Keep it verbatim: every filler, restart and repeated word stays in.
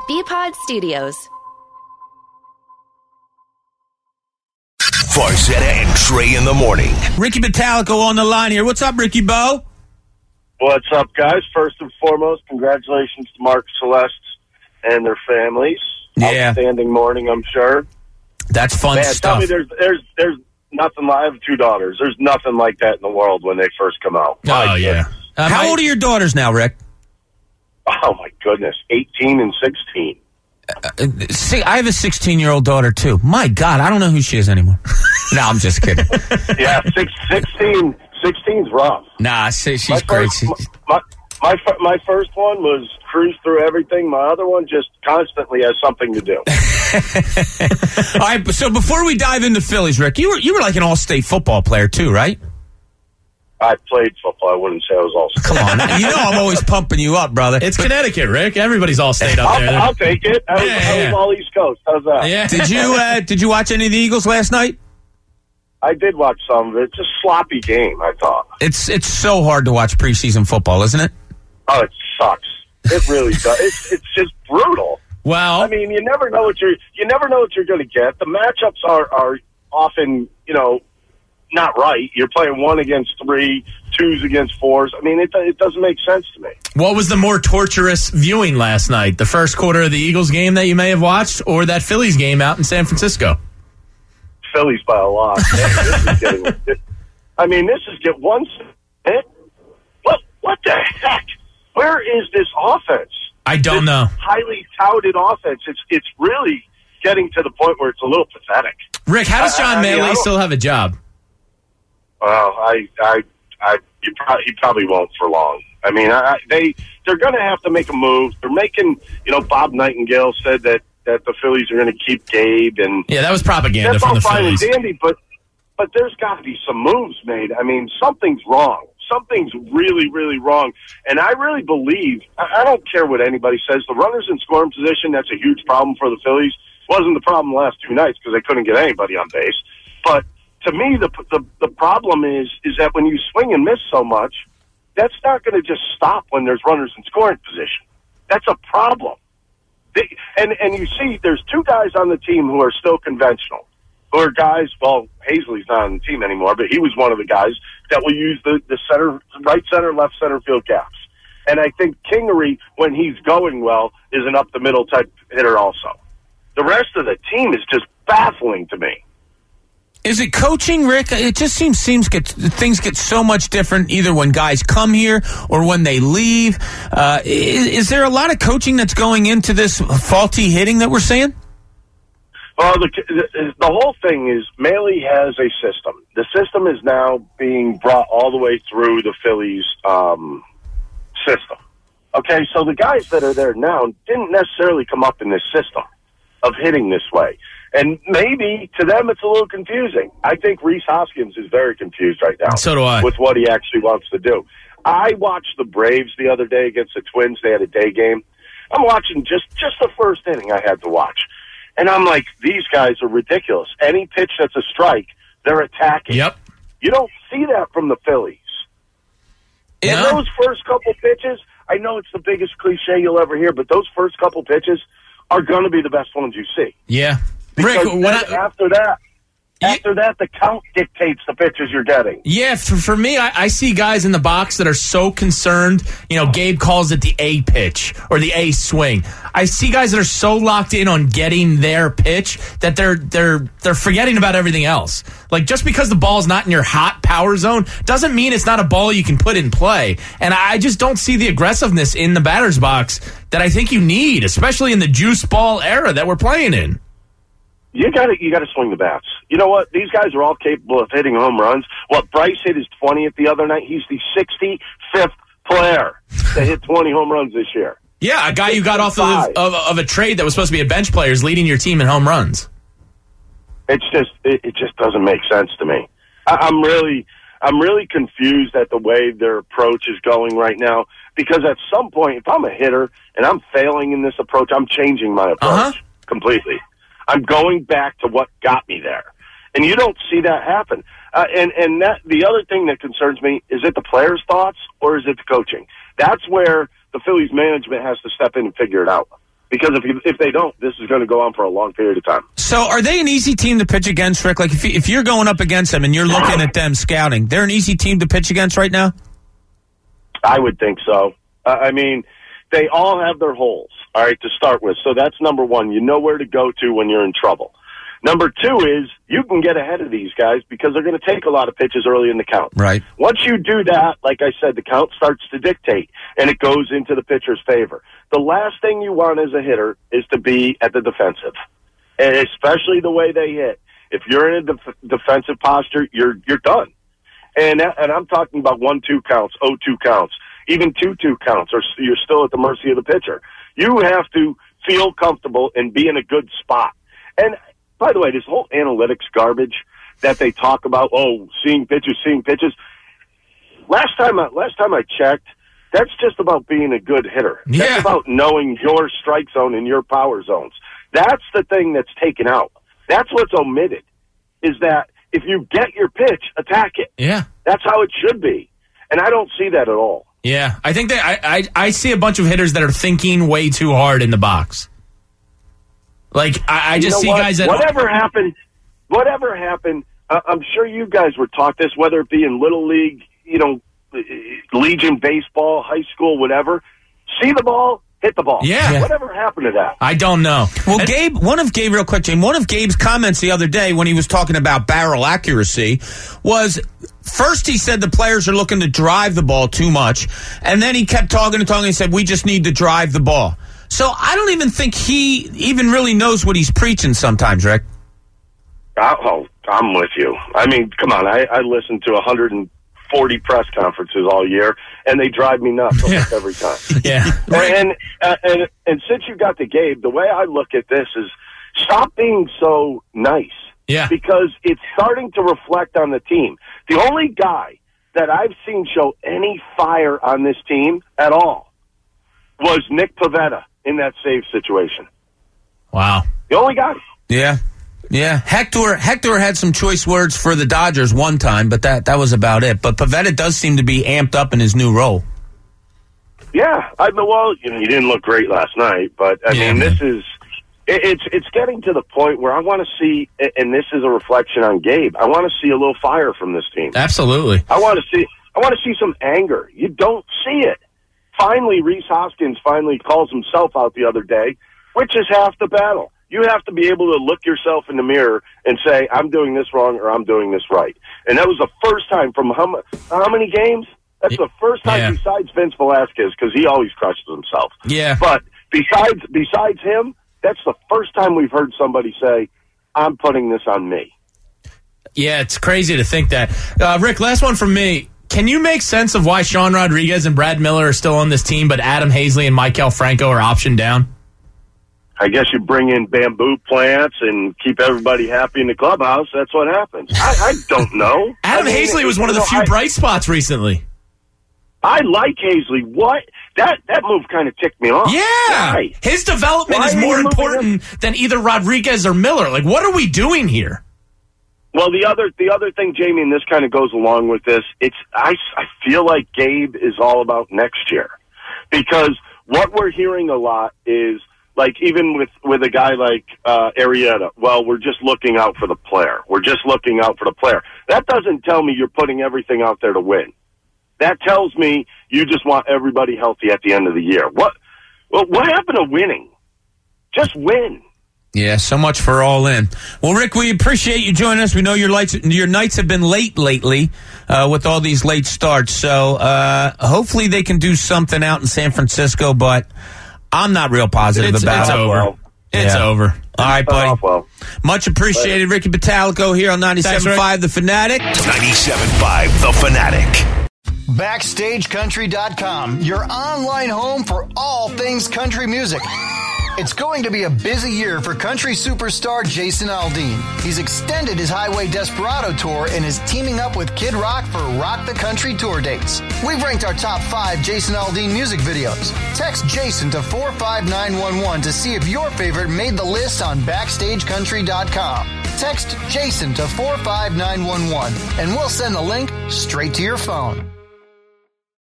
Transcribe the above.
B-Pod Studios. Farzetta and Trey in the morning. Ricky Metallico on the line here. What's up, Ricky Bo? What's up, guys? First and foremost, congratulations to Mark Celeste and their families. Yeah. Outstanding morning, I'm sure. That's fun Man, stuff. tell me there's there's there's nothing like I have two daughters. There's nothing like that in the world when they first come out. Oh, My yeah. goodness. Uh, How old are your daughters now, Rick? Oh, my goodness. eighteen and sixteen. Uh, see, I have a sixteen-year-old daughter, too. My God, I don't know who she is anymore. No, I'm just kidding. Yeah, six, sixteen, sixteen's rough. Nah, see, she's My great. first, my, my, my first one was cruise through everything. My other one just constantly has something to do. All right, so before we dive into Phillies, Rick, you were you were like an all-state football player, too, right? I played football. I wouldn't say I was all state. Come on. You know I'm always pumping you up, brother. It's Connecticut, Rick. Everybody's all state up I'll, there. I'll take it. I was, Yeah, I was yeah. all East Coast. How's that? Yeah. Did you uh, did you watch any of the Eagles last night? I did watch some of it. It's a sloppy game, I thought. It's it's so hard to watch preseason football, isn't it? Oh, it sucks. It really does. It's, it's just brutal. Well, I mean, you never know what you're you never know what you're going to get. The matchups are are often, you know, not right. You're playing one against three, twos against fours. I mean, it it doesn't make sense to me. what was the more torturous viewing last night? The first quarter of the Eagles game that you may have watched, or that Phillies game out in San Francisco? Phillies by a lot. Man, this is getting, I mean, this is get one. What what the heck? Where is this offense? I don't This know. Highly touted offense. It's it's really getting to the point where it's a little pathetic. Rick, how does I- John I mean, I Maley don't- still have a job? Well, I, I, I, you probably, he probably won't for long. I mean, I, they, they're going to have to make a move. They're making, you know, Bob Nightingale said that, that the Phillies are going to keep Gabe, and Yeah, that was propaganda that's from all the fine and Phillies. dandy. But, but there's got to be some moves made. I mean, something's wrong. Something's really, really wrong. And I really believe, I, I don't care what anybody says, the runners in scoring position, that's a huge problem for the Phillies. Wasn't the problem the last two nights because they couldn't get anybody on base, but. To me, the, the the problem is is that when you swing and miss so much, that's not going to just stop when there's runners in scoring position. That's a problem. They, and and you see, there's two guys on the team who are still conventional, who are guys. Well, Hazley's not on the team anymore, but he was one of the guys that will use the the center, right center, left center field gaps. And I think Kingery, when he's going well, is an up the middle type hitter also. The rest of the team is just baffling to me. Is it coaching, Rick? It just seems seems get things get so much different either when guys come here or when they leave. Uh, is, is there a lot of coaching that's going into this faulty hitting that we're seeing? Well, the, the the whole thing is Maley has a system. The system is now being brought all the way through the Phillies um, system. Okay, so the guys that are there now didn't necessarily come up in this system of hitting this way. And maybe to them it's a little confusing. I think Rhys Hoskins is very confused right now. So do I. With what he actually wants to do. I watched the Braves the other day against the Twins. They had a day game. I'm watching just, just the first inning I had to watch. And I'm like, these guys are ridiculous. Any pitch that's a strike, they're attacking. Yep. You don't see that from the Phillies. In No. those first couple pitches, I know it's the biggest cliche you'll ever hear, but those first couple pitches are going to be the best ones you see. Yeah. Because Rick, when then I, after that, after that, the count dictates the pitches you're getting. yeah, for, for me, I, I see guys in the box that are so concerned. You know, Gabe calls it the A pitch or the A swing. I see guys that are so locked in on getting their pitch that they're they're they're forgetting about everything else. Like, just because the ball's not in your hot power zone doesn't mean it's not a ball you can put in play. And I just don't see the aggressiveness in the batter's box that I think you need, especially in the juice ball era that we're playing in. You got to you got to swing the bats. You know what? These guys are all capable of hitting home runs. What Bryce hit his twentieth the other night. He's the sixty-fifth player to hit twenty home runs this year. Yeah, a guy you got off of, of, of a trade that was supposed to be a bench player is leading your team in home runs. It's just it, it just doesn't make sense to me. I, I'm really I'm really confused at the way their approach is going right now. Because at some point, if I'm a hitter and I'm failing in this approach, I'm changing my approach Uh-huh. completely. I'm going back to what got me there. And you don't see that happen. Uh, and and that the other thing that concerns me, is it the players' thoughts or is it the coaching? That's where the Phillies management has to step in and figure it out. Because if you, if they don't, this is going to go on for a long period of time. So are they an easy team to pitch against, Rick? Like if, you, if you're going up against them and you're looking at them scouting, they're an easy team to pitch against right now? I would think so. Uh, I mean, they all have their holes, all right, to start with. So that's number one. You know where to go to when you're in trouble. Number two is you can get ahead of these guys because they're going to take a lot of pitches early in the count. Right. Once you do that, like I said, the count starts to dictate, and it goes into the pitcher's favor. The last thing you want as a hitter is to be at the defensive, and especially the way they hit. If you're in a def- defensive posture, you're you're done. And that, and I'm talking about one two counts, oh two counts, even two two counts, or you're still at the mercy of the pitcher. You have to feel comfortable and be in a good spot. And by the way, this whole analytics garbage that they talk about, oh, seeing pitches, seeing pitches. Last time, I, last time I checked, that's just about being a good hitter. Yeah. That's about knowing your strike zone and your power zones. That's the thing that's taken out. That's what's omitted, is that if you get your pitch, attack it. Yeah. That's how it should be. And I don't see that at all. Yeah, I think that I, I I see a bunch of hitters that are thinking way too hard in the box. Like I, I just you know see what? guys that whatever happened, whatever happened. Uh, I'm sure you guys were taught this, whether it be in Little League, you know, Legion baseball, high school, whatever. See the ball, hit the ball. Yeah. Whatever happened to that? I don't know. Well, And- Gabe, one of Gabe, real quick, Jim, one of Gabe's comments the other day when he was talking about barrel accuracy was first he said the players are looking to drive the ball too much, and then he kept talking and talking and said, we just need to drive the ball. So I don't even think he even really knows what he's preaching sometimes, Rick. Oh, I'm with you. I mean, come on. I, I listen to one hundred forty press conferences all year, and they drive me nuts almost every time. Yeah. And, uh, and and since you got to Gabe, the way I look at this is stop being so nice. Yeah. Because it's starting to reflect on the team. The only guy that I've seen show any fire on this team at all was Nick Pivetta in that save situation. Wow. The only guy. Yeah. Yeah. Hector Hector had some choice words for the Dodgers one time, but that, that was about it. But Pivetta does seem to be amped up in his new role. Yeah. I mean, well, you know, he didn't look great last night, but I Yeah, mean, man. this is it, it's it's getting to the point where I want to see, and this is a reflection on Gabe. I want to see a little fire from this team. Absolutely. I want to see I want to see some anger. You don't see it. Finally, Rhys Hoskins finally calls himself out the other day, which is half the battle. You have to be able to look yourself in the mirror and say, I'm doing this wrong or I'm doing this right. And that was the first time from how, mu- how many games? That's the first time Yeah. besides Vince Velasquez, because he always crushes himself. Yeah. But besides besides him, that's the first time we've heard somebody say, I'm putting this on me. Yeah, it's crazy to think that. Uh, Rick, last one from me. Can you make sense of why Sean Rodriguez and Brad Miller are still on this team, but Adam Hazley and Maikel Franco are optioned down? I guess you bring in bamboo plants and keep everybody happy in the clubhouse. That's what happens. I, I don't know. Adam I mean, Hazley was one of the you know, few I, bright spots recently. I like Hazley. What? That that move kind of ticked me off. Yeah. Why? His development Why is are you more moving important than either Rodriguez or Miller. Like, what are we doing here? Well, the other the other thing, Jamie, and this kind of goes along with this, it's I, I feel like Gabe is all about next year. Because what we're hearing a lot is, like, even with, with a guy like uh, Arrieta, well, we're just looking out for the player. We're just looking out for the player. That doesn't tell me you're putting everything out there to win. That tells me you just want everybody healthy at the end of the year. What well, what happened to winning? Just win. Yeah, so much for all in. Well, Rick, we appreciate you joining us. We know your lights, your nights have been late lately uh, with all these late starts. So uh, hopefully they can do something out in San Francisco, but I'm not real positive It's, about it's it. over. well. It's Yeah. over. All right, buddy. Oh, well. Much appreciated. Ricky Batalico here on ninety-seven point five The Fanatic. ninety-seven point five The Fanatic. Backstage Country dot com, your online home for all things country music. It's going to be a busy year for country superstar Jason Aldean. He's extended his Highway Desperado tour and is teaming up with Kid Rock for Rock the Country tour dates. We've ranked our top five Jason Aldean music videos. Text Jason to four five nine one one to see if your favorite made the list on Backstage Country dot com. Text Jason to four five nine one one and we'll send the link straight to your phone.